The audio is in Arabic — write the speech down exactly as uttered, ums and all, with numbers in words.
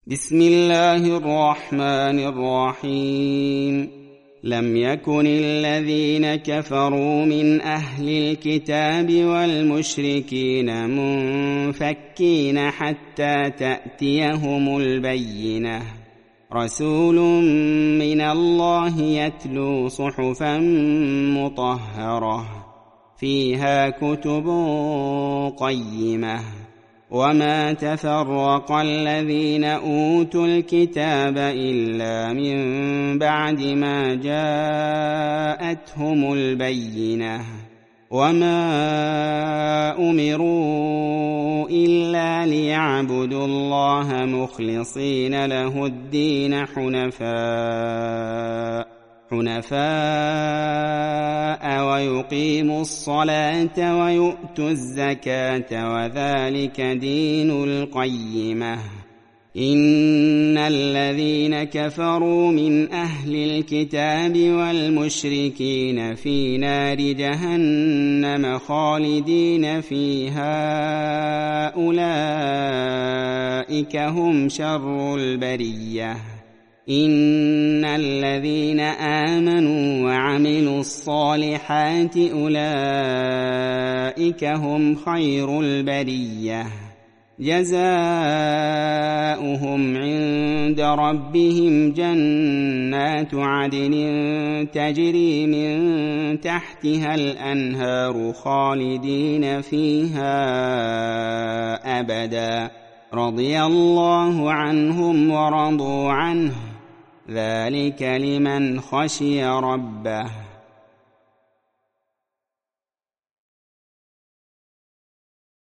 بسم الله الرحمن الرحيم. لم يكن الذين كفروا من أهل الكتاب والمشركين منفكين حتى تأتيهم البينة، رسول من الله يتلو صحفا مطهرة فيها كتب قيمة. وما تفرق الذين أوتوا الكتاب إلا من بعد ما جاءتهم البينة، وما أمروا إلا ليعبدوا الله مخلصين له الدين حنفاء حنفاء ويقيموا الصلاة ويؤتوا الزكاة وذلك دين القيمة. إن الذين كفروا من أهل الكتاب والمشركين في نار جهنم خالدين فيها أولئك هم شر البرية. إن الذين آمنوا وعملوا الصالحات أولئك هم خير البرية، جزاؤهم عند ربهم جنات عدن تجري من تحتها الأنهار خالدين فيها أبدا، رضي الله عنهم ورضوا عنه، ذلك لمن خشي ربه.